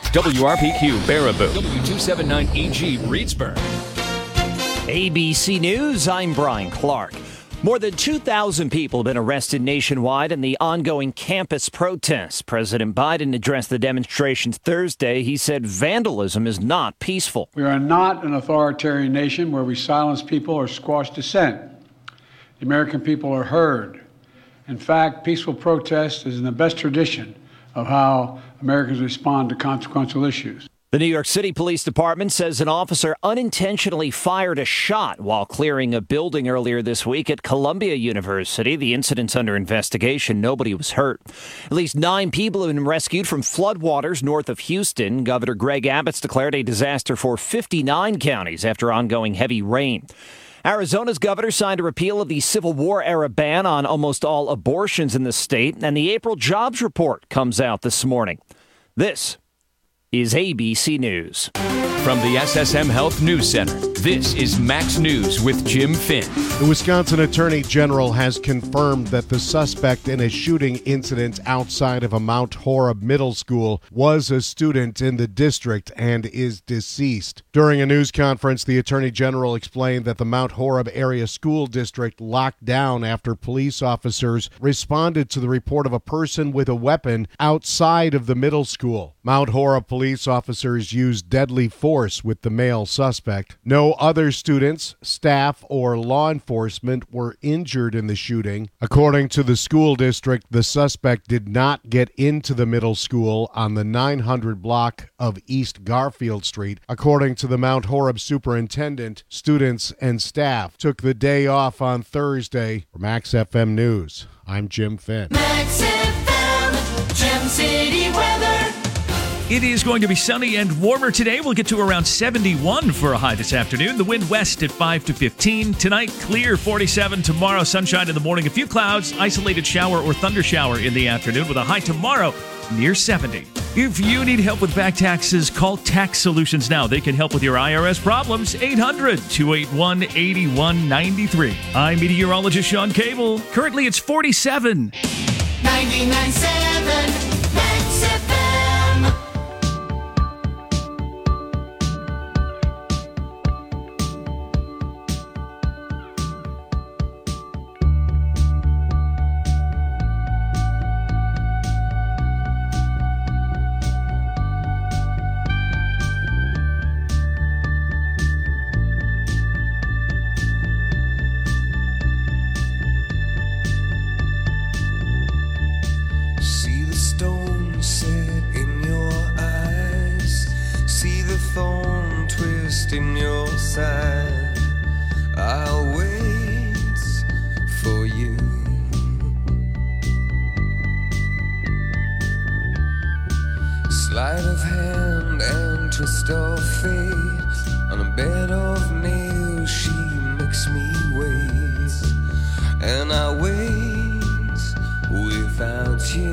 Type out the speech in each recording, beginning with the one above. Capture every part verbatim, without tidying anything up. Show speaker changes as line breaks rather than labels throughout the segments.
W R P Q Baraboo, W two seventy-nine E G Reedsburg.
A B C News, I'm Brian Clark. More than two thousand people have been arrested nationwide in the ongoing campus protests. President Biden addressed the demonstrations Thursday. He said vandalism is not peaceful.
We are not an authoritarian nation where we silence people or squash dissent. The American people are heard. In fact, peaceful protest is in the best tradition of how Americans respond to consequential issues.
The New York City Police Department says an officer unintentionally fired a shot while clearing a building earlier this week at Columbia University. The incident's under investigation. Nobody was hurt. At least nine people have been rescued from floodwaters north of Houston. Governor Greg Abbott's declared a disaster for fifty-nine counties after ongoing heavy rain. Arizona's governor signed a repeal of the Civil War-era ban on almost all abortions in the state, and the April jobs report comes out this morning. This is A B C News.
From the S S M Health News Center, this is Max News with Jim Finn.
The Wisconsin Attorney General has confirmed that the suspect in a shooting incident outside of a Mount Horeb Middle School was a student in the district and is deceased. During a news conference, the Attorney General explained that the Mount Horeb Area School District locked down after police officers responded to the report of a person with a weapon outside of the middle school. Mount Horeb police officers used deadly force with the male suspect. No other students, staff, or law enforcement were injured in the shooting. According to the school district, the suspect did not get into the middle school on the nine hundred block of East Garfield Street. According to the Mount Horeb superintendent, students and staff took the day off on Thursday. For Max F M News, I'm Jim Finn.
Max F M, Gem City weather.
It is going to be sunny and warmer today. We'll get to around seventy-one for a high this afternoon. The wind west at five to fifteen. Tonight, clear forty-seven. Tomorrow, sunshine in the morning. A few clouds, isolated shower or thunder shower in the afternoon with a high tomorrow near seventy. If you need help with back taxes, call Tax Solutions now. They can help with your I R S problems. eight hundred, two eight one, eight one nine three. I'm meteorologist Sean Cable. Currently, it's forty-seven.
ninety-nine point seven Max F M.
See the stone set in your eyes, see the thorn twist in your side. I'll wait for you. Sleight of hand and twist of fate, on a bed of nails she makes me wait, and I wait without you,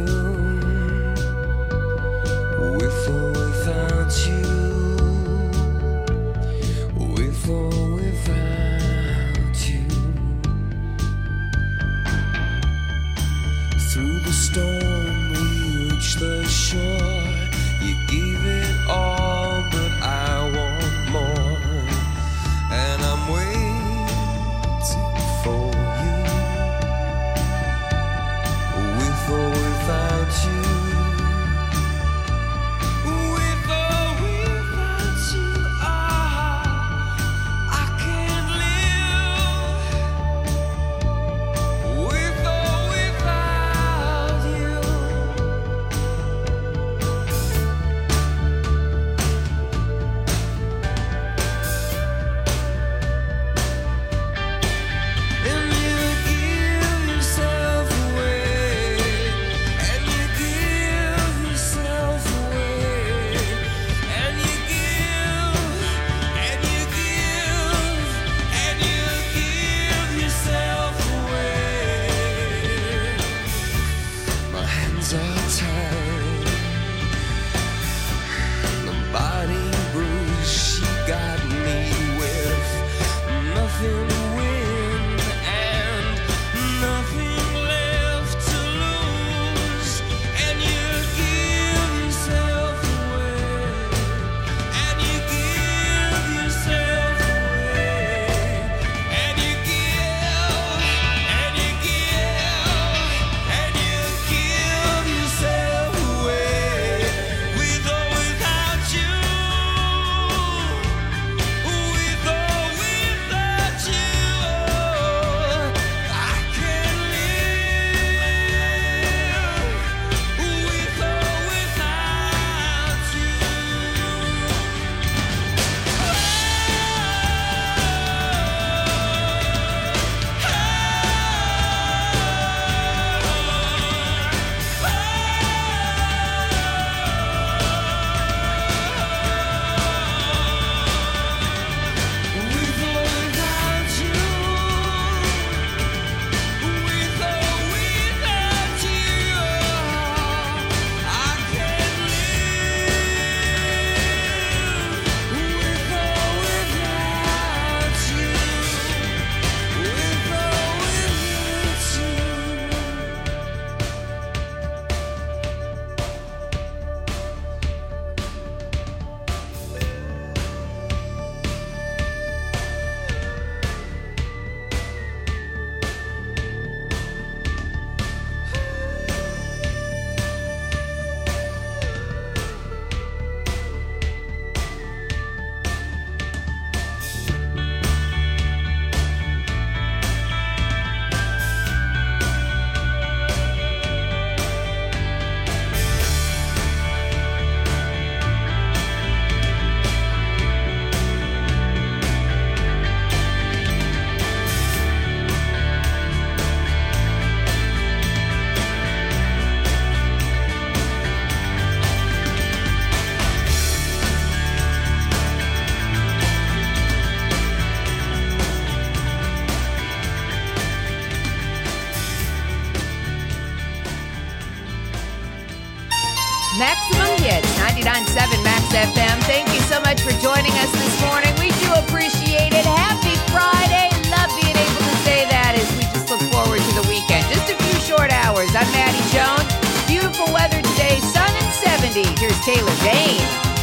with or without you, with or without you. Through the storm we reach the shore. You give it all, but I want more, and I'm waiting for you. With or without you, with or without you.
Maximum Hits, ninety-nine point seven Max F M. Thank you so much for joining us this morning. We do appreciate it. Happy Friday. Love being able to say that as we just look forward to the weekend. Just a few short hours. I'm Maddie Jones. Beautiful weather today, sun and seventy. Here's Taylor Dane.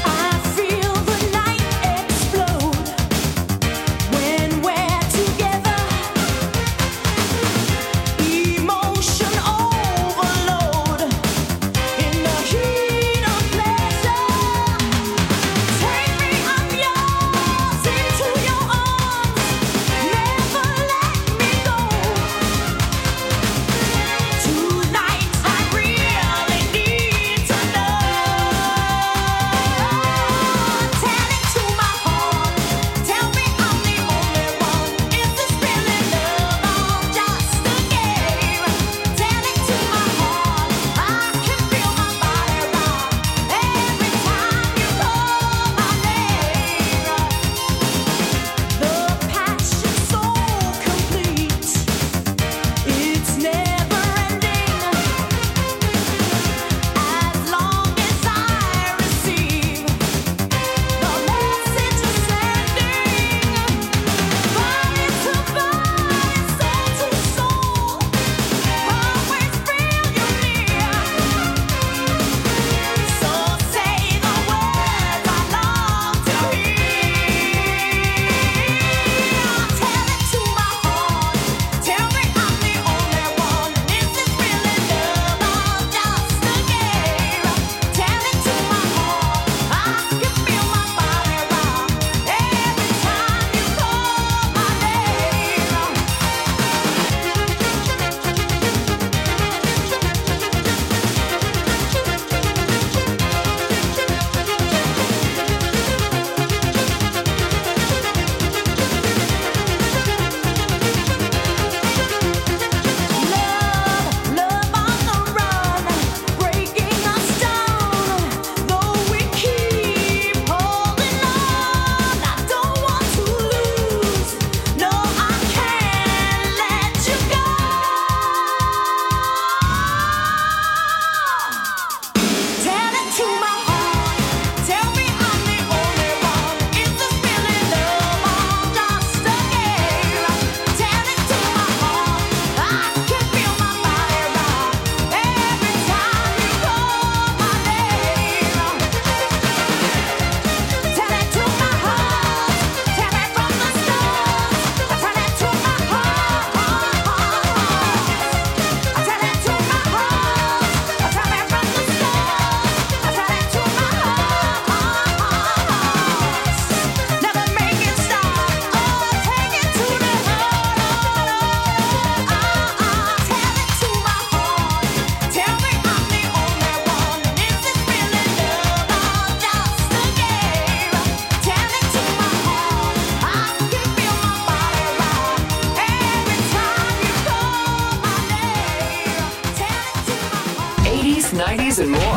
nineties, and more.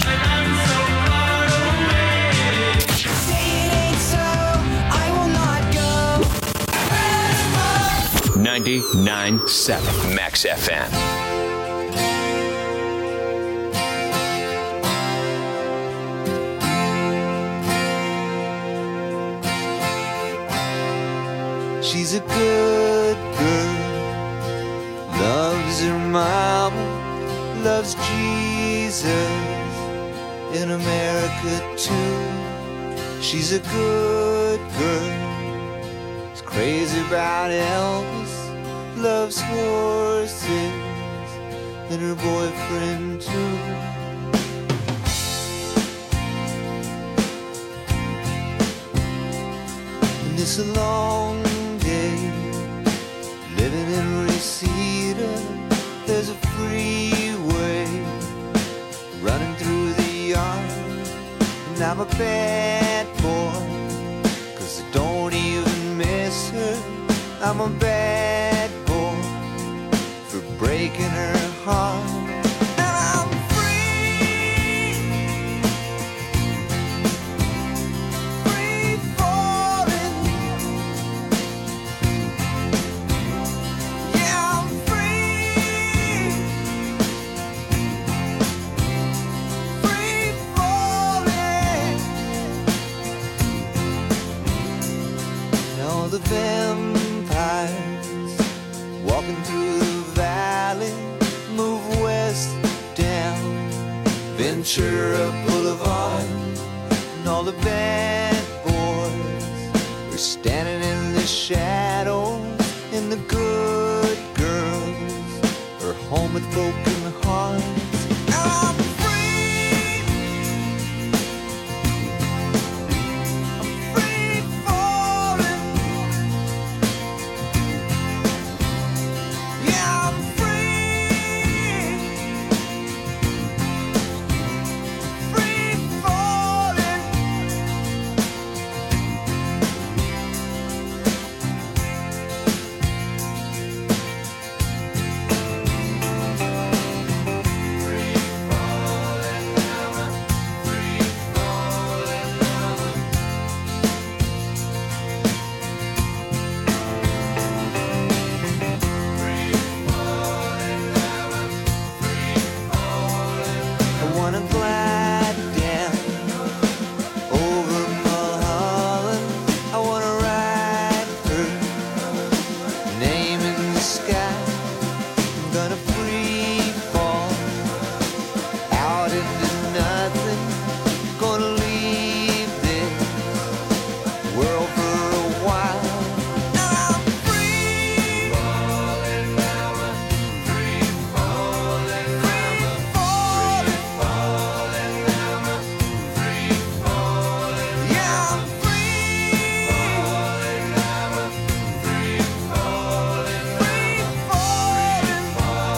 ninety-nine point seven Max F M.
She's a good girl, loves her mama, loves Jesus in America too. She's a good girl, is crazy about Elvis, loves horses and her boyfriend too. And it's a long day living in Reseda. There's a freeway running through the yard, and I'm a bad boy, 'cause I don't even miss her. I'm a bad boy for breaking her heart. And I'm free, free falling. Yeah, I'm free, free the vampires walking through the valley move west down Ventura Boulevard, and all the bad boys are standing in the shadows, and the good girls are home with broken hearts. I'm free, I'm free falling, yeah, I'm free, free falling. I wanna glide down over Mulholland. I wanna write her name in the sky. I'm gonna free fall out into nothing. Gonna leave this world for a while. I'm free falling, free falling, free falling, free falling. Yeah, I'm free falling, free falling, free falling,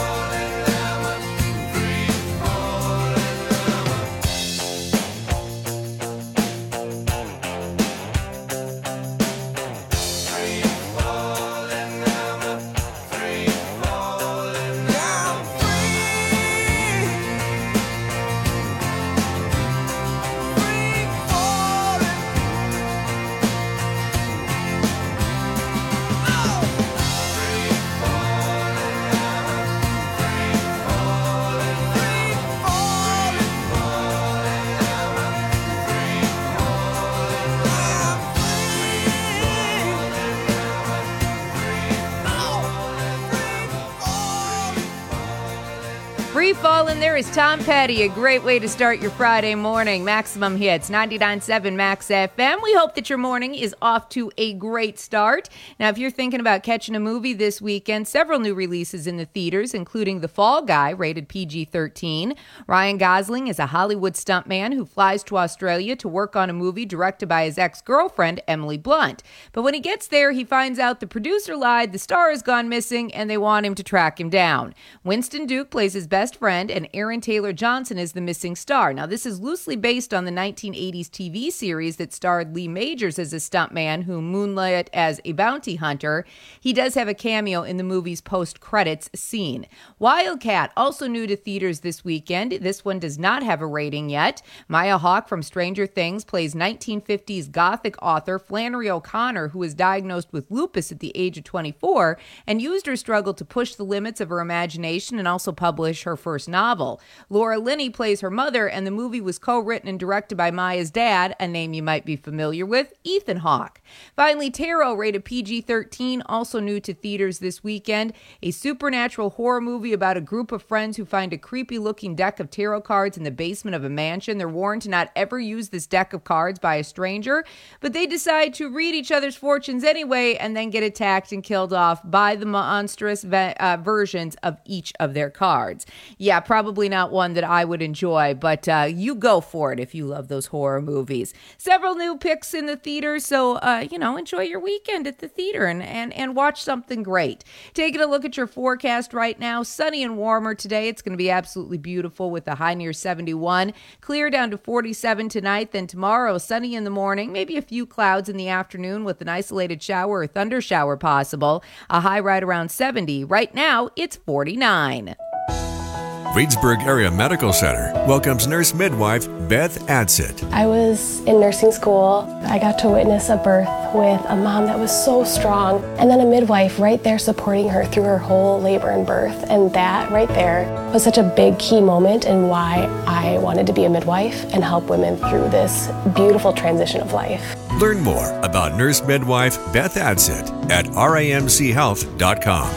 Free Fallin' there is Tom Petty, a great way to start your Friday morning. Maximum Hits, ninety-nine point seven Max F M. We hope that your morning is off to a great start. Now, if you're thinking about catching a movie this weekend, several new releases in the theaters, including The Fall Guy, rated P G thirteen. Ryan Gosling is a Hollywood stuntman who flies to Australia to work on a movie directed by his ex-girlfriend, Emily Blunt. But when he gets there, he finds out the producer lied, the star has gone missing, and they want him to track him down. Winston Duke plays his best friend, and Aaron Taylor Johnson is the missing star. Now, this is loosely based on the nineteen eighties T V series that starred Lee Majors as a stuntman who moonlit as a bounty hunter. He does have a cameo in the movie's post-credits scene. Wildcat, also new to theaters this weekend. This one does not have a rating yet. Maya Hawke from Stranger Things plays nineteen fifties Gothic author Flannery O'Connor, who was diagnosed with lupus at the age of twenty-four and used her struggle to push the limits of her imagination and also publish her first novel. Laura Linney plays her mother, and the movie was co-written and directed by Maya's dad, a name you might be familiar with, Ethan Hawke. Finally, Tarot, rated P G thirteen, also new to theaters this weekend. A supernatural horror movie about a group of friends who find a creepy-looking deck of tarot cards in the basement of a mansion. They're warned to not ever use this deck of cards by a stranger, but they decide to read each other's fortunes anyway and then get attacked and killed off by the monstrous ve- uh, versions of each of their cards. Yeah, probably not one that I would enjoy, but uh, you go for it if you love those horror movies. Several new picks in the theater, so, uh, you know, enjoy your weekend at the theater and, and, and watch something great. Taking a look at your forecast right now, sunny and warmer today. It's going to be absolutely beautiful with a high near seventy-one. Clear down to forty-seven tonight. Then tomorrow, sunny in the morning, maybe a few clouds in the afternoon with an isolated shower or thunder shower possible. A high right around seventy. Right now, it's forty-nine.
Reedsburg Area Medical Center welcomes nurse midwife Beth Adsit.
I was in nursing school. I got to witness a birth with a mom that was so strong, and then a midwife right there supporting her through her whole labor and birth. And that right there was such a big key moment in why I wanted to be a midwife and help women through this beautiful transition of life.
Learn more about nurse midwife Beth Adsit at R A M C health dot com.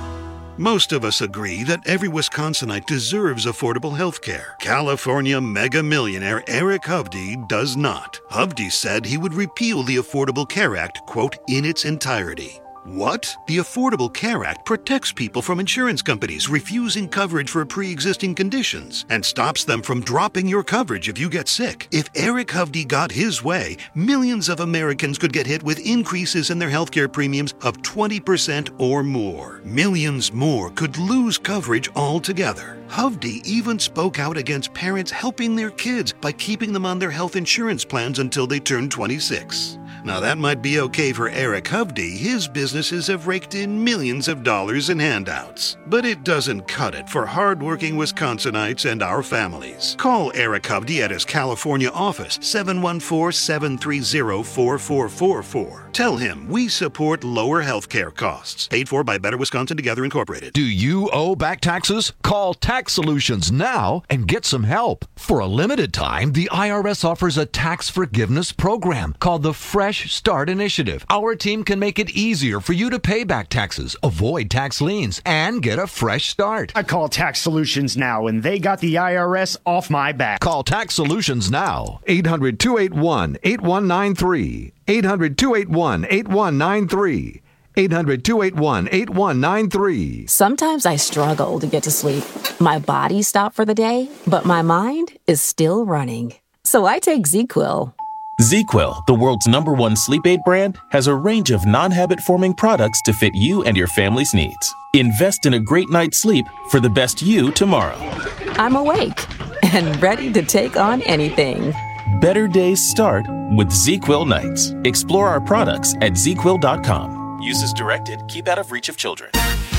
Most of us agree that every Wisconsinite deserves affordable health care. California mega millionaire Eric Hovde does not. Hovde said he would repeal the Affordable Care Act, quote, in its entirety. What? The Affordable Care Act protects people from insurance companies refusing coverage for pre-existing conditions and stops them from dropping your coverage if you get sick. If Eric Hovde got his way, millions of Americans could get hit with increases in their healthcare premiums of twenty percent or more. Millions more could lose coverage altogether. Hovde even spoke out against parents helping their kids by keeping them on their health insurance plans until they turn twenty-six. Now that might be okay for Eric Hovde. His businesses have raked in millions of dollars in handouts. But it doesn't cut it for hardworking Wisconsinites and our families. Call Eric Hovde at his California office, seven one four, seven three zero, four four four four. Tell him we support lower health care costs. Paid for by Better Wisconsin Together Incorporated.
Do you owe back taxes? Call Tax Solutions now and get some help. For a limited time, the I R S offers a tax forgiveness program called the Fresh Start Initiative. Our team can make it easier for you to pay back taxes, avoid tax liens, and get a fresh start.
I call Tax Solutions now, and they got the I R S off my back.
Call Tax Solutions now. eight hundred, two eight one, eight one nine three. eight hundred, two eight one, eight one nine three. eight hundred, two eight one, eight one nine three.
Sometimes I struggle to get to sleep. My body stopped for the day, but my mind is still running. So I take ZzzQuil.
ZzzQuil, the world's number one sleep aid brand, has a range of non-habit-forming products to fit you and your family's needs. Invest in a great night's sleep for the best you tomorrow.
I'm awake and ready to take on anything.
Better days start with ZzzQuil nights. Explore our products at zz quil dot com. Use as directed. Keep out of reach of children.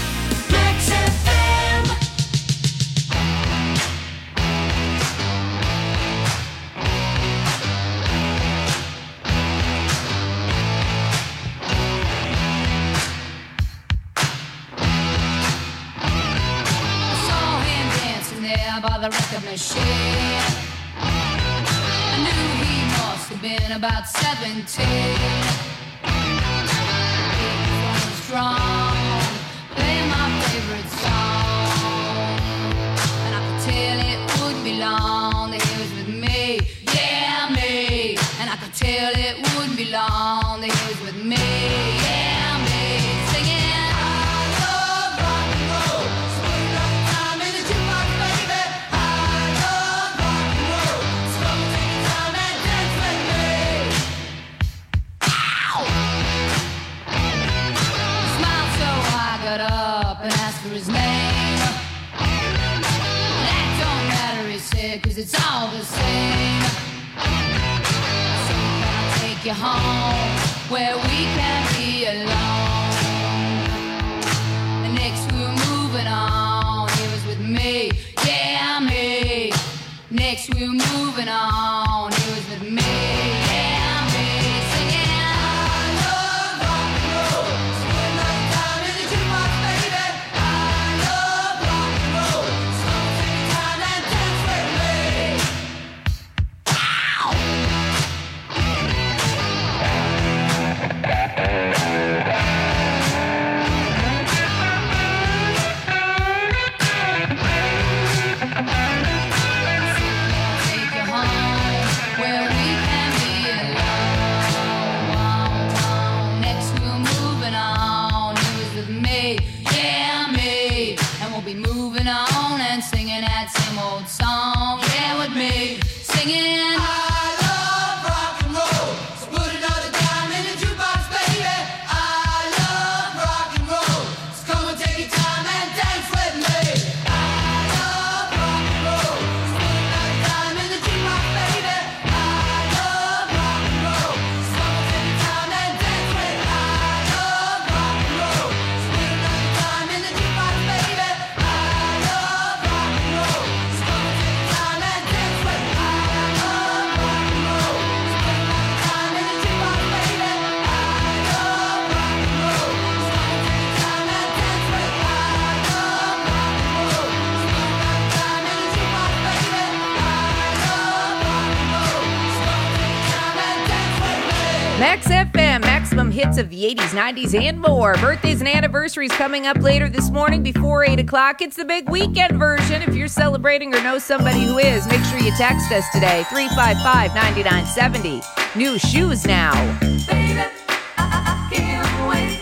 Max F M.
I saw him dancing there by the record machine. I knew he must have been about seventeen. Strong, play my favorite song, and I could tell it wouldn't be long that he was with me, yeah me, and I could tell it wouldn't be long that he was with me, yeah me, singing I love rock and roll, so put enough time in the jukebox, baby. I love rock and roll, so come take your time and dance with me. Got up and asked for his name. That don't matter, he said, cause it's all the same. So can I take you home where we can be alone? And next we were moving on, he was with me, yeah me. Next we were moving on, he was with me, yeah me. Singing I love rock and roll, so put enough time in the jukebox, baby. I love rock and roll, so take your time and dance with me. Take you home where we can be alone. Next we were moving on, he was with me, yeah me. And we'll be moving on and singing that same old song, yeah with me. Singing I love rock and roll, so put another dime in the jukebox, baby. I love rock and roll, so come and take your time and dance with me. I love rock and roll, so put another dime in the jukebox, baby. I love rock and roll, so come and take your time and dance with me. I love rock and roll, so put another dime in the jukebox, baby. I love rock and roll,
hits of the eighties, nineties, and more. Birthdays and anniversaries coming up later this morning before eight o'clock. It's the big weekend version. If you're celebrating or know somebody who is, make sure you text us today, three five five, nine nine seven zero. New shoes now.
Baby, I, I can't wait.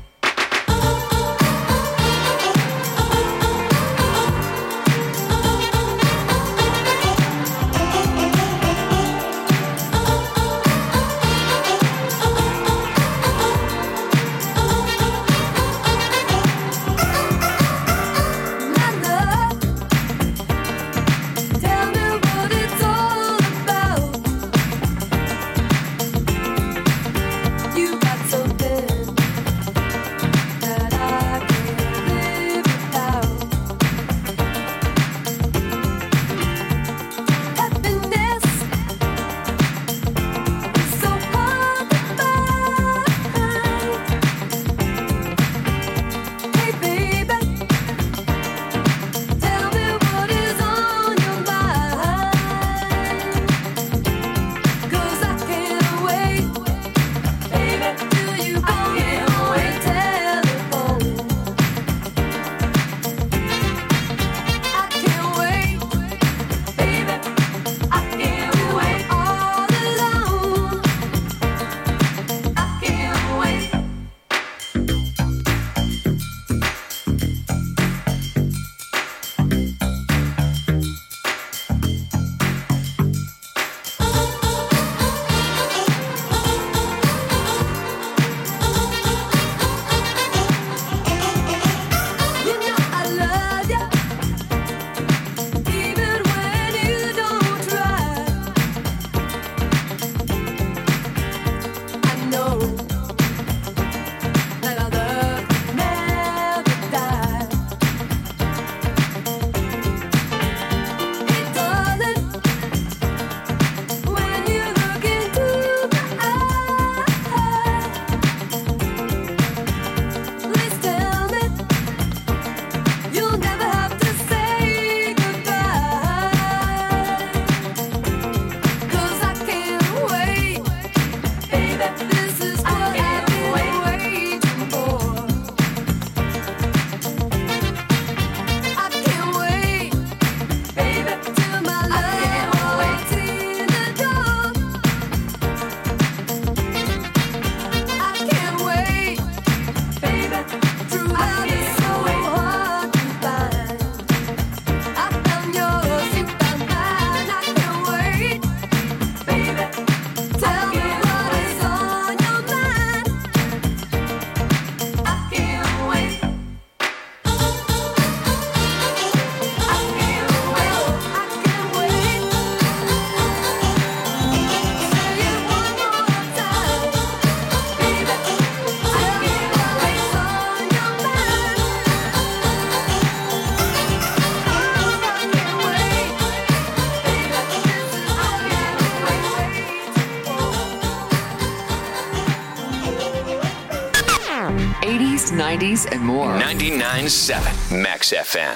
nineties, and more.
ninety-nine point seven Max F M.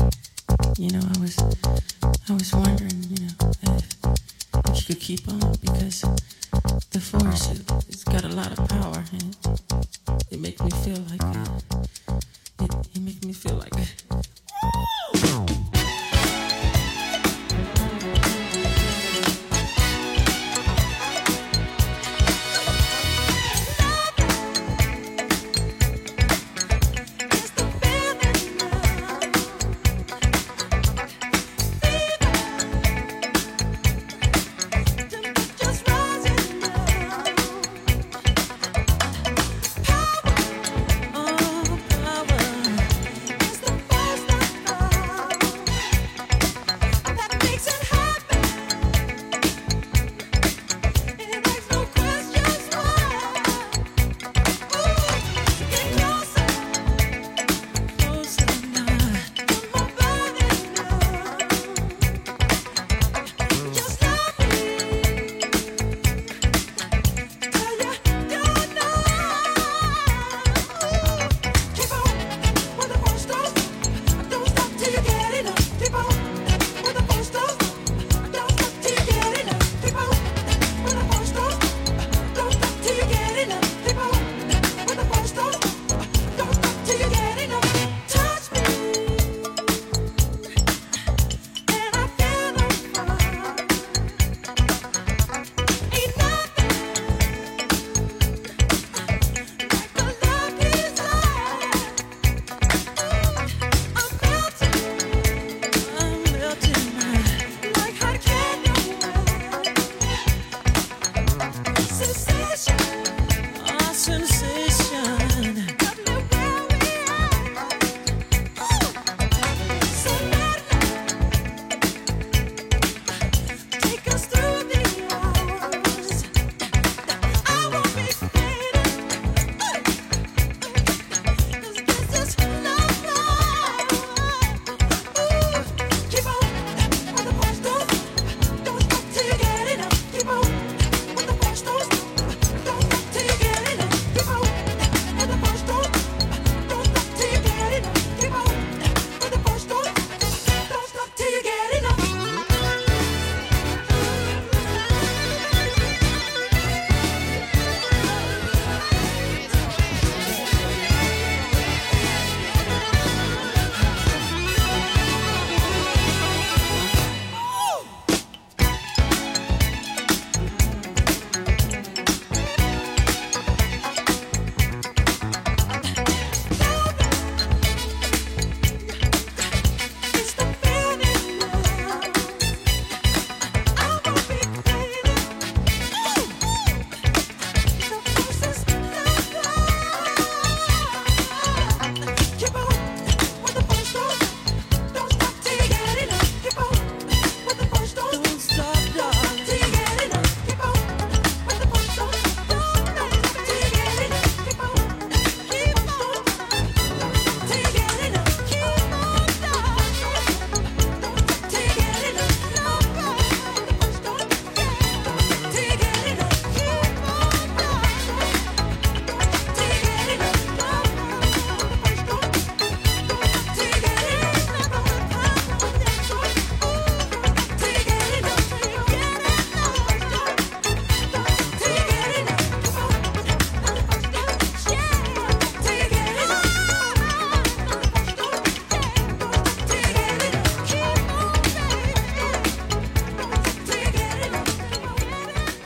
You know, I was, I was wondering, you know, if, if you could keep on, because the force, it, it's got a lot of power, and it, it makes me feel like, uh, it, it makes me feel like,
Oh,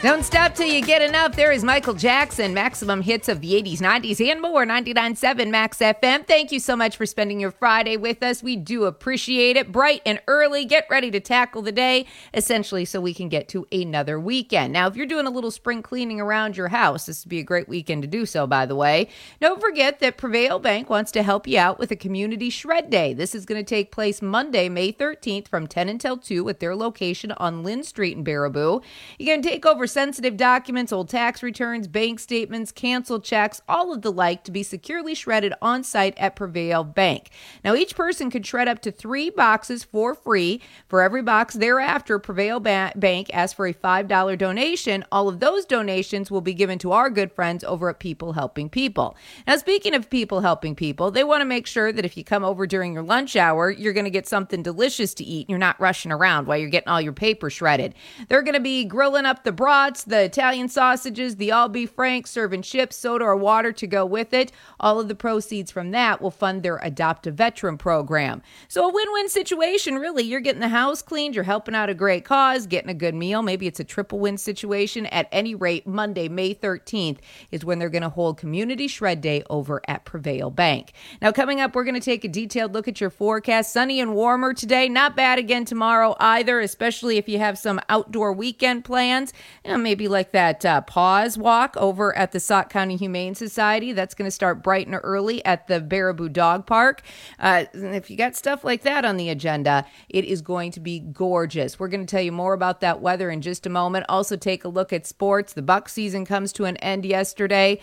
Don't stop till you get enough. There is Michael Jackson, maximum hits of the eighties, nineties, and more. ninety-nine point seven Max F M. Thank you so much for spending your Friday with us. We do appreciate it. Bright and early. Get ready to tackle the day, essentially, so we can get to another weekend. Now, if you're doing a little spring cleaning around your house, this would be a great weekend to do so, by the way. Don't forget that Prevail Bank wants to help you out with a community shred day. This is going to take place Monday, May thirteenth from ten until two at their location on Lynn Street in Baraboo. You can take over sensitive documents, old tax returns, bank statements, canceled checks, all of the like to be securely shredded on site at Prevail Bank. Now, each person could shred up to three boxes for free. For every box thereafter, Prevail ba- Bank asks for a five dollars donation. All of those donations will be given to our good friends over at People Helping People. Now, speaking of People Helping People, they want to make sure that if you come over during your lunch hour, you're going to get something delicious to eat and you're not rushing around while you're getting all your paper shredded. They're going to be grilling up the brats, the Italian sausages, the all beef franks, serving chips, soda, or water to go with it. All of the proceeds from that will fund their Adopt a Veteran program. So a win-win situation, really. You're getting the house cleaned, you're helping out a great cause, getting a good meal. Maybe it's a triple win situation. At any rate, Monday, May thirteenth is when they're going to hold Community Shred Day over at Prevail Bank. Now, coming up, we're going to take a detailed look at your forecast. Sunny and warmer today. Not bad again tomorrow either, especially if you have some outdoor weekend plans. You know, maybe like that uh, pause walk over at the Sauk County Humane Society. That's going to start bright and early at the Baraboo Dog Park. Uh, if you got stuff like that on the agenda, it is going to be gorgeous. We're going to tell you more about that weather in just a moment. Also take a look at sports. The Buck season comes to an end yesterday.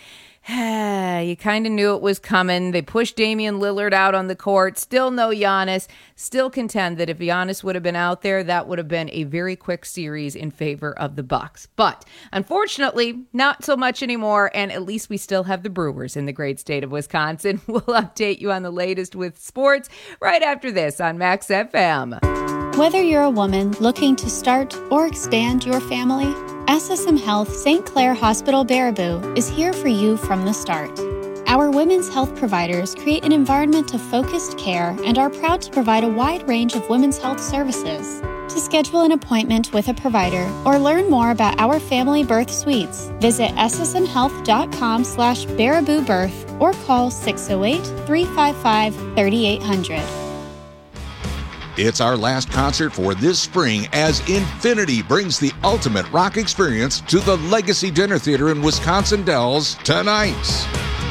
You kind of knew it was coming. They pushed Damian Lillard out on the court. Still no Giannis. Still contend that if Giannis would have been out there, that would have been a very quick series in favor of the Bucks. But unfortunately, not so much anymore, and at least we still have the Brewers in the great state of Wisconsin. We'll update you on the latest with sports right after this on Max F M.
Whether you're a woman looking to start or expand your family, S S M Health Saint Clair Hospital Baraboo is here for you from the start. Our women's health providers create an environment of focused care and are proud to provide a wide range of women's health services. To schedule an appointment with a provider or learn more about our family birth suites, visit ssmhealth.com slash Baraboo Birth or call six oh eight, three five five, three eight hundred.
It's our last concert for this spring as Infinity brings the ultimate rock experience to the Legacy Dinner Theater in Wisconsin Dells tonight.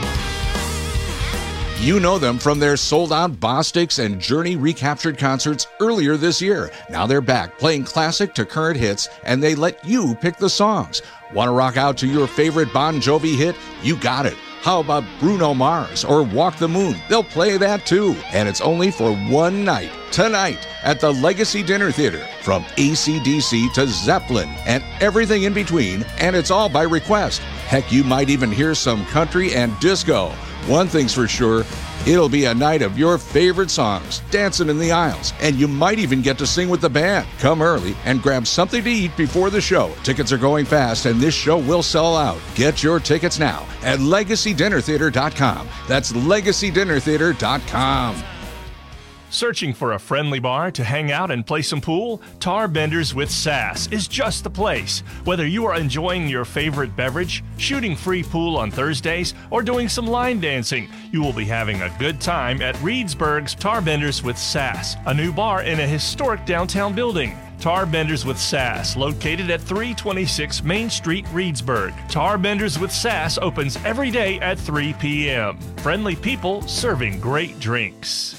You know them from their sold-out Bostix and Journey recaptured concerts earlier this year. Now they're back playing classic to current hits, and they let you pick the songs. Want to rock out to your favorite Bon Jovi hit? You got it. How about Bruno Mars or Walk the Moon? They'll play that too. And it's only for one night. Tonight at the Legacy Dinner Theater. From A C D C to Zeppelin and everything in between. And it's all by request. Heck, you might even hear some country and disco. One thing's for sure, it'll be a night of your favorite songs, dancing in the aisles, and you might even get to sing with the band. Come early and grab something to eat before the show. Tickets are going fast, and this show will sell out. Get your tickets now at legacy dinner theater dot com. That's legacy dinner theater dot com.
Searching for a friendly bar to hang out and play some pool? Tar Benders with Sass is just the place. Whether you are enjoying your favorite beverage, shooting free pool on Thursdays, or doing some line dancing, you will be having a good time at Reedsburg's Tar Benders with Sass, a new bar in a historic downtown building. Tar Benders with Sass, located at three twenty-six Main Street, Reedsburg. Tar Benders with Sass opens every day at three p.m. Friendly people serving great drinks.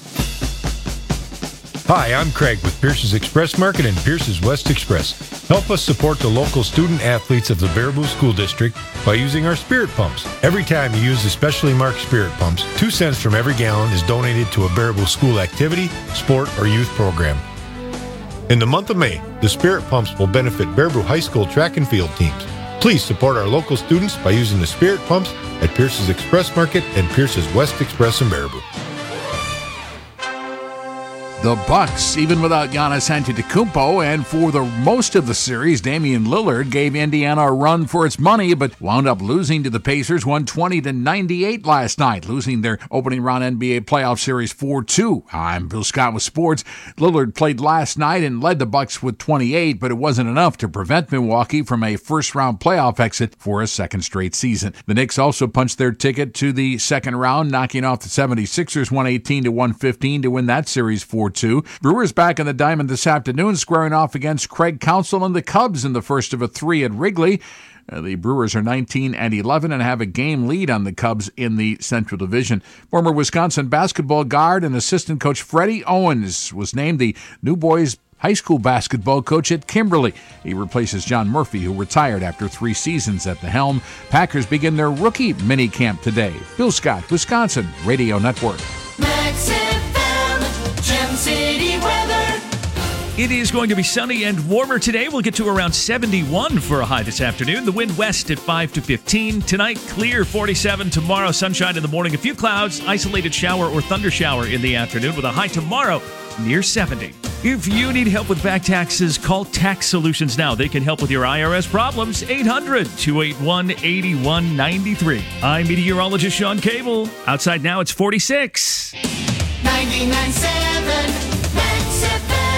Hi, I'm Craig with Pierce's Express Market and Pierce's West Express. Help us support the local student athletes of the Baraboo School District by using our spirit pumps. Every time you use the specially marked spirit pumps, two cents from every gallon is donated to a Baraboo school activity, sport, or youth program. In the month of May, the spirit pumps will benefit Baraboo High School track and field teams. Please support our local students by using the spirit pumps at Pierce's Express Market and Pierce's West Express in Baraboo.
the Bucks, even without Giannis Antetokounmpo, and for the most of the series, Damian Lillard gave Indiana a run for its money, but wound up losing to the Pacers one twenty to ninety-eight last night, losing their opening round N B A playoff series four two. I'm Bill Scott with sports. Lillard played last night and led the Bucks with twenty-eight, but it wasn't enough to prevent Milwaukee from a first-round playoff exit for a second straight season. The Knicks also punched their ticket to the second round, knocking off the seventy-sixers one eighteen to one fifteen to win that series four two. Brewers back in the diamond this afternoon, squaring off against Craig Counsell and the Cubs in the first of a three at Wrigley. Uh, the Brewers are nineteen and eleven and have a game lead on the Cubs in the Central Division. Former Wisconsin basketball guard and assistant coach Freddie Owens was named the new boys high school basketball coach at Kimberly. He replaces John Murphy, who retired after three seasons at the helm. Packers begin their rookie minicamp today. Bill Scott, Wisconsin Radio Network.
Max F M, Gem City weather.
It is going to be sunny and warmer today. We'll get to around seventy-one for a high this afternoon. The wind west at five to fifteen. Tonight, clear forty-seven. Tomorrow, sunshine in the morning. A few clouds, isolated shower or thunder shower in the afternoon with a high tomorrow near seventy. If you need help with back taxes, call Tax Solutions now. They can help with your I R S problems. eight hundred, two eight one, eight one nine three. I'm meteorologist Sean Cable. Outside now, it's forty-six.
ninety-nine point seven Max F M.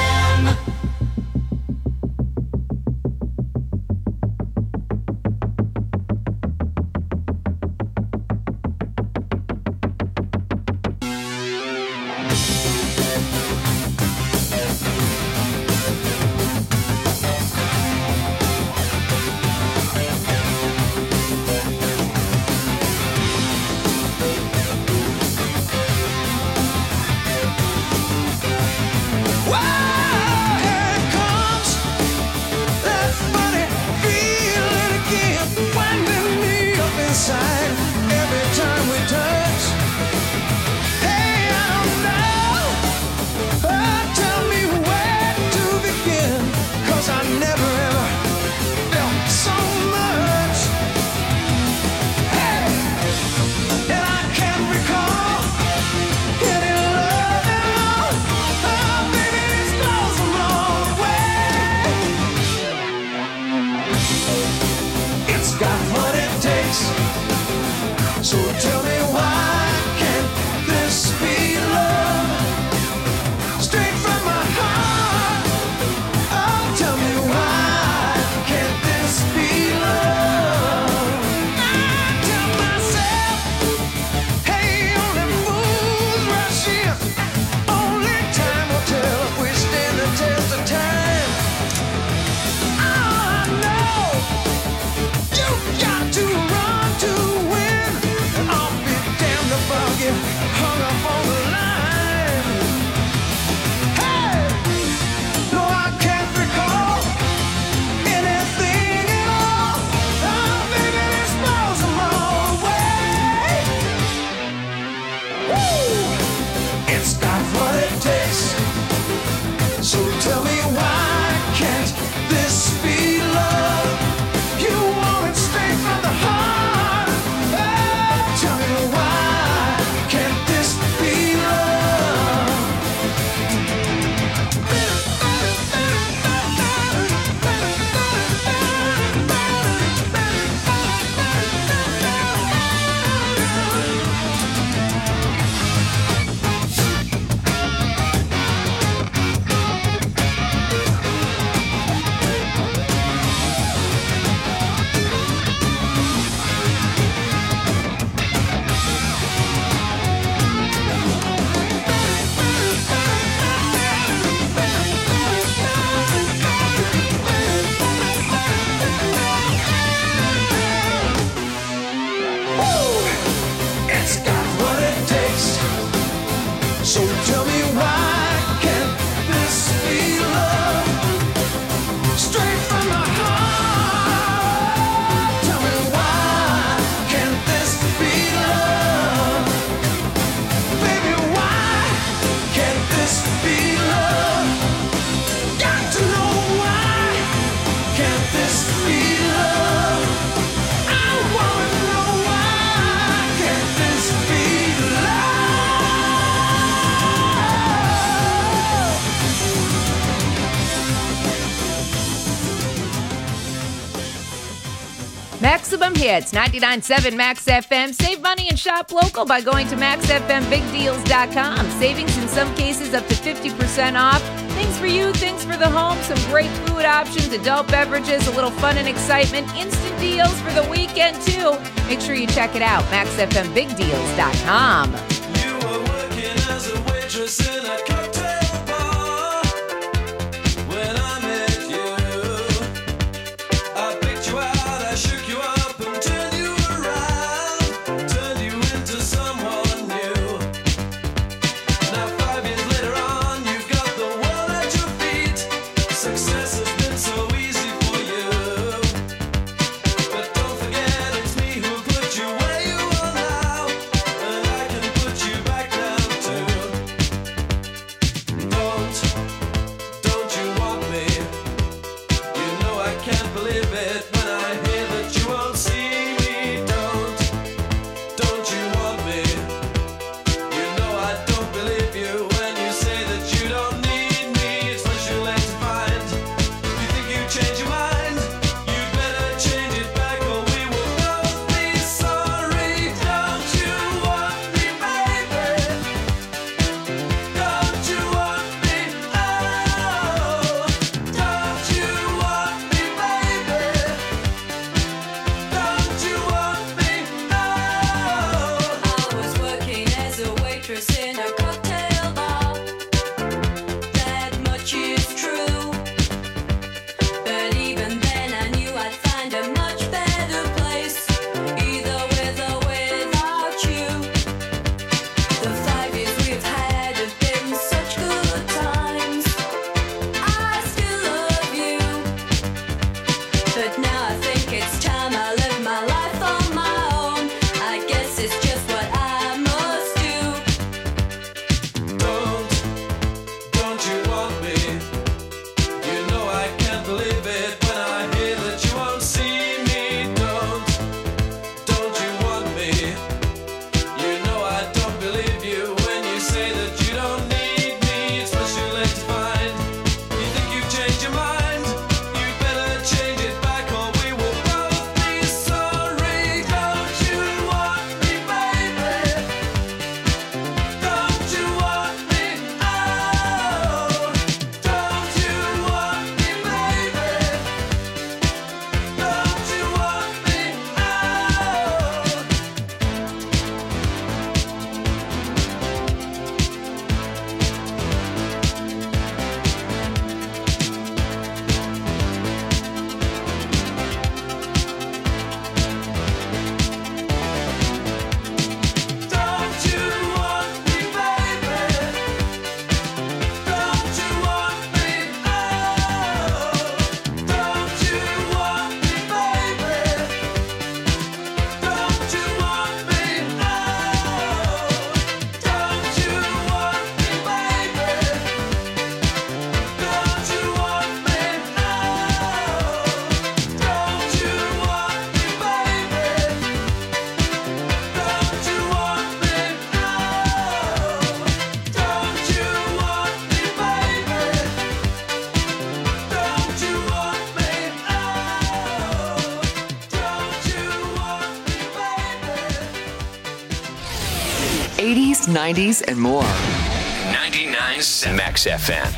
Maximum Hits, ninety-nine point seven Max F M. Save money and shop local by going to max f m big deals dot com. Savings in some cases up to fifty percent off. Things for you, things for the home, some great food options, adult beverages, a little fun and excitement, instant deals for the weekend too. Make sure you check it out, max f m big deals dot com.
You were working as a waitress in a cocktail bar when I met you. I picked you out, I shook you up and turned you around, turned you into someone new. Now five years later on, you've got the world at your feet. Success has been so easy for you. But don't forget it's me who put you where you are now, and I can put you back down too. Don't, don't you want me? You know I can't believe it when I hear that you won't see me. Don't, don't you want me? You know I don't believe you when you say that you don't need me. It's much too late to find. You think you change your mind? You'd better change it back or we will both be sorry. Don't you want me, baby? Don't you want me? Oh, don't you want me, baby? Don't you want me? Oh.
I was working as a waitress in a cocktail bar. That much is true. But even then I knew I'd find a much better place, either with or without you. The five years we've had have been such good times. I still love you. But now I think it's time I live my life on my own. I guess it's just what I must do.
Don't, don't you want me? You know I can't believe it when I hear that you won't see me. Don't, don't you want me? You know I don't believe you when you say that you don't need me. It's much too late to find. You think you've changed your mind? You'd better change it back or we will both be sorry. Don't you want me, baby? Don't you want me? Oh, don't you want me, baby? Don't you want me? Oh. Don't you want me, baby? Don't you want me? Oh, don't you want me, baby? Don't you want me? Oh, don't you want me, baby? Don't you want me? Oh, don't you want me, baby? Don't you want me? Oh, don't you want me, baby? Don't you want me? Oh, don't you want me, baby?
eighties, nineties, and more.
ninety-nine point seven Max F M.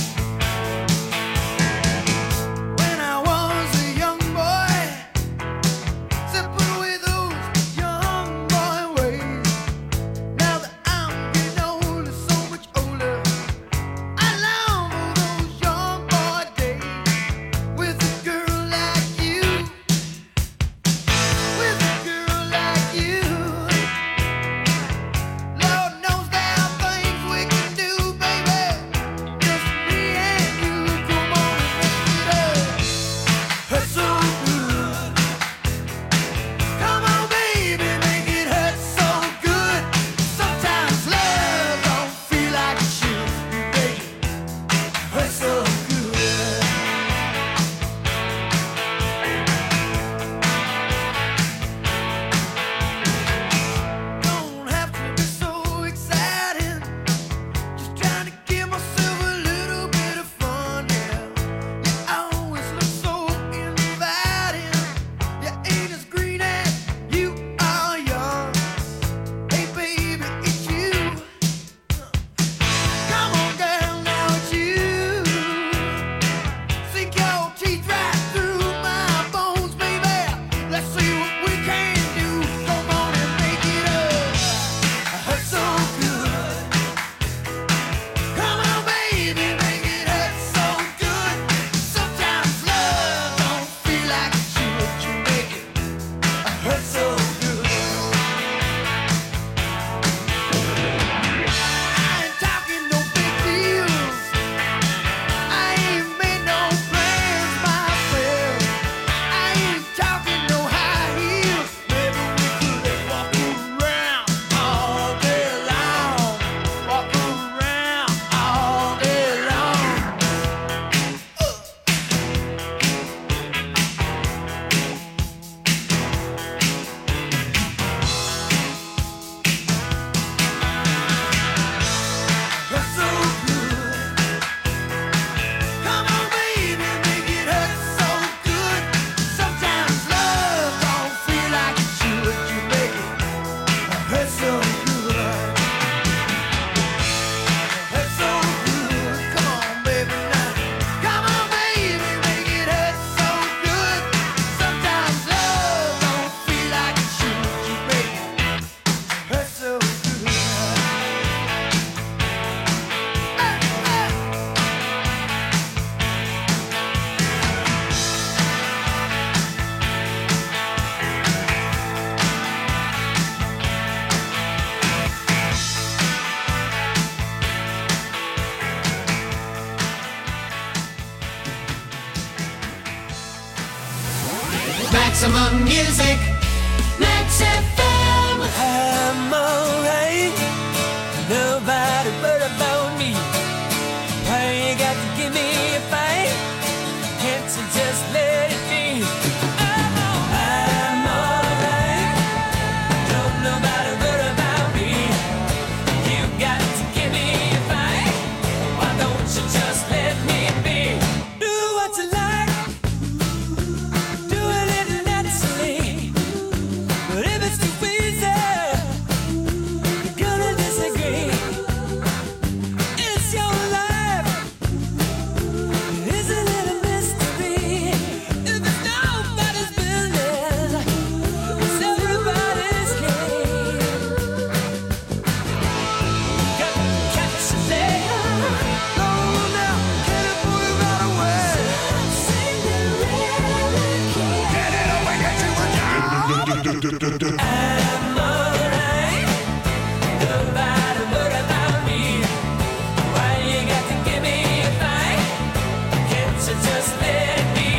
When I was a young boy,
Maximum music, Max F M.
I'm alright, nobody but about me. Why you got to give me a fight? Can't you just let it be? I'm alright, don't nobody but about me. You got to give me a fight. Why don't you just let me be? Do what you like, do it naturally. But if it's too easy, you're gonna disagree. It's your life, isn't it a mystery? If it's nobody's business, it's everybody's game. Got to catch a day. No, now, can I pull you right away? Get it away, get you down. I'm alright, nobody worry about me. Why you got to give me a fight? Can't you just let it be?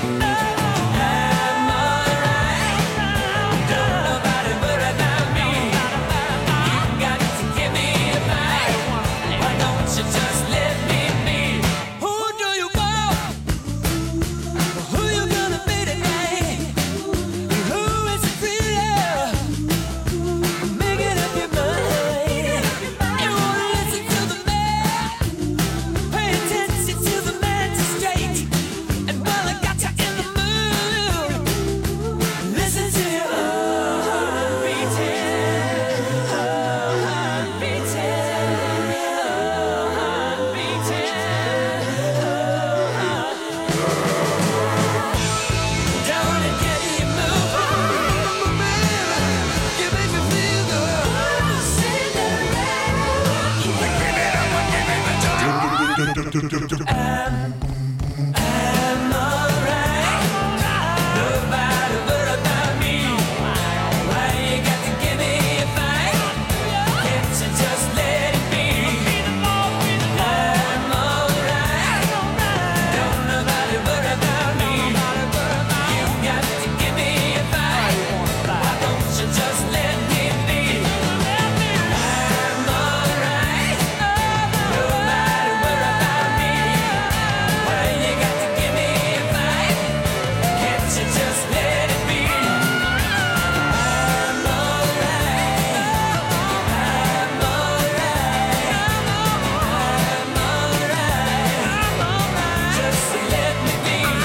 I'm alright, don't nobody worry about me. You got to give me a fight. Why don't you just let me be? Who do you want? Who you gonna be tonight? Who is it really? Making up your mind. You wanna listen to the man? Pay attention to the magistrate. And while I got you in the mood, listen to your heart beating, heart beating, heart beating. Don't it get you moving? You make me feel good. I'm, I'm alright. Nobody worry about me. Why you got to give me a fight? Can't you just let it be? I'm alright. Don't nobody worry about me. You got to give me a fight. Why don't you just let me be? I'm alright. Nobody worry about me. Why you got to give me a fight? Can't you just let it be? I'm alright. I'm alright. I'm alright. Just let me be. I'm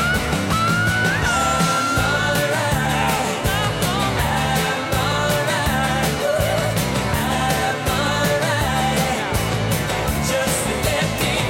alright. I'm alright. I'm alright. Just let me be.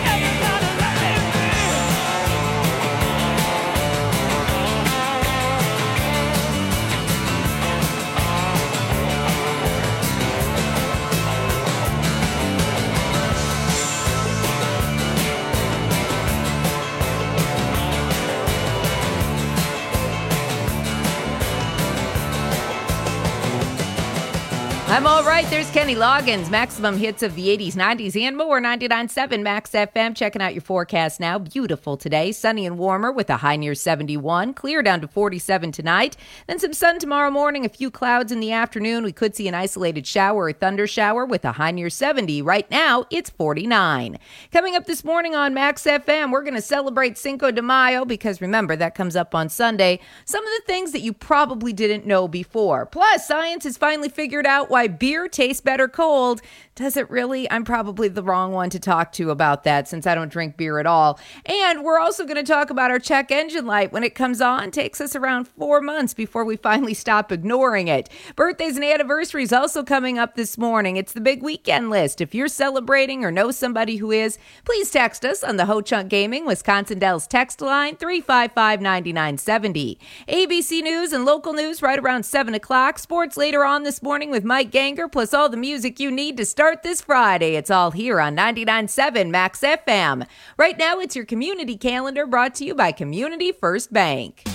I'm all right. There's Kenny Loggins. Maximum hits of the eighties, nineties, and more. ninety-nine point seven Max F M. Checking out your forecast now. Beautiful today. Sunny and warmer with a high near seventy-one. Clear down to forty-seven tonight. Then some sun tomorrow morning. A few clouds in the afternoon. We could see an isolated shower or thunder shower with a high near seventy. Right now, it's forty-nine. Coming up this morning on Max F M, we're going to celebrate Cinco de Mayo because remember, that comes up on Sunday. Some of the things that you probably didn't know before. Plus, science has finally figured out why beer tastes better cold. Does it really? I'm probably the wrong one to talk to about that since I don't drink beer at all. And we're also going to talk about our check engine light. When it comes on, it takes us around four months before we finally stop ignoring it. Birthdays and anniversaries also coming up this morning. It's the big weekend list. If you're celebrating or know somebody who is, please text us on the Ho Chunk Gaming Wisconsin Dells text line three five five, nine nine seven zero. A B C News and local news right around seven o'clock. Sports later on this morning with Mike Ganger, plus all the music you need to start this Friday. It's all here on ninety-nine point seven Max F M. Right now, it's your community calendar brought to you by Community First Bank.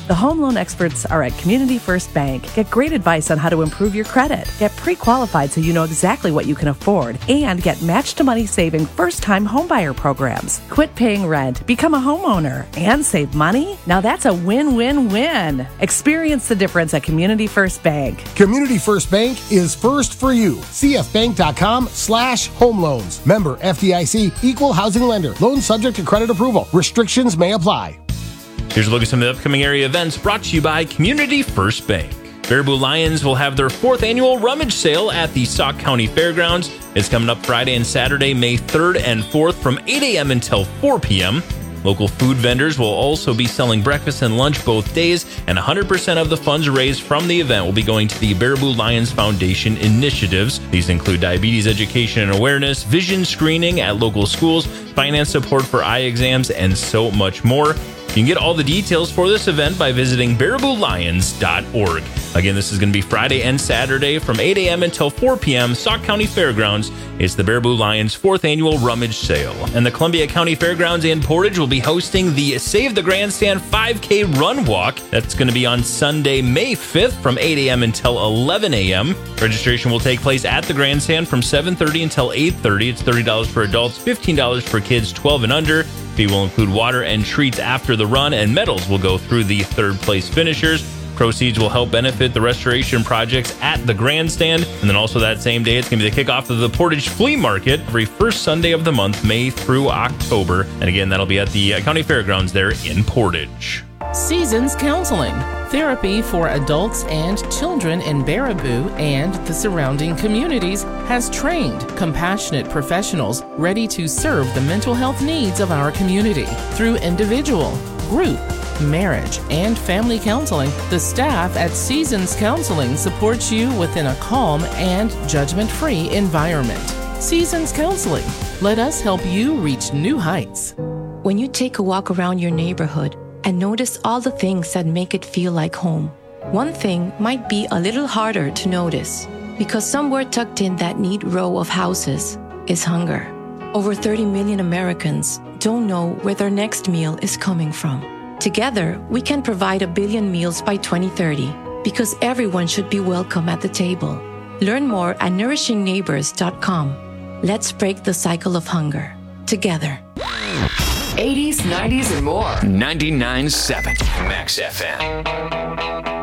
The home loan experts are at Community First Bank. Get great advice on how to improve your credit. Get pre-qualified so you know exactly what you can afford. And get match-to-money saving first-time homebuyer programs. Quit paying rent, become a homeowner, and save money? Now that's a win-win-win. Experience the difference at Community First Bank.
Community First Bank is first for you. cfbank.com slash home loans. Member F D I C, equal housing lender. Loan subject to credit approval. Restrictions may apply.
Here's a look at some of the upcoming area events brought to you by Community First Bank. Baraboo Lions will have their fourth annual rummage sale at the Sauk County Fairgrounds. It's coming up Friday and Saturday, May third and fourth from eight a.m. until four p.m. Local food vendors will also be selling breakfast and lunch both days, and one hundred percent of the funds raised from the event will be going to the Baraboo Lions Foundation initiatives. These include diabetes education and awareness, vision screening at local schools, finance support for eye exams, and so much more. You can get all the details for this event by visiting baraboo lions dot org. Again, this is going to be Friday and Saturday from eight a.m. until four p.m. Sauk County Fairgrounds. It's the Baraboo Lions fourth annual rummage sale. And the Columbia County Fairgrounds in Portage will be hosting the Save the Grandstand five K Run Walk. That's going to be on Sunday, May fifth from eight a.m. until eleven a.m. Registration will take place at the Grandstand from seven thirty until eight thirty. It's thirty dollars for adults, fifteen dollars for kids twelve and under. Fee will include water and treats after the run, and medals will go through the third place finishers. Proceeds will help benefit the restoration projects at the Grandstand. And then also that same day, it's going to be the kickoff of the Portage Flea Market every first Sunday of the month, May through October. And again, that'll be at the County Fairgrounds there in Portage.
Seasons Counseling, therapy for adults and children in Baraboo and the surrounding communities, has trained compassionate professionals ready to serve the mental health needs of our community. Through individual, group, marriage, and family counseling, the staff at Seasons Counseling supports you within a calm and judgment-free environment. Seasons Counseling, let us help you reach new heights.
When you take a walk around your neighborhood and notice all the things that make it feel like home, one thing might be a little harder to notice, because somewhere tucked in that neat row of houses is hunger. Over thirty million Americans don't know where their next meal is coming from. Together, we can provide a billion meals by twenty thirty, because everyone should be welcome at the table. Learn more at nourishing neighbors dot com. Let's break the cycle of hunger together.
eighties, nineties, and more.
ninety-nine point seven Max F M.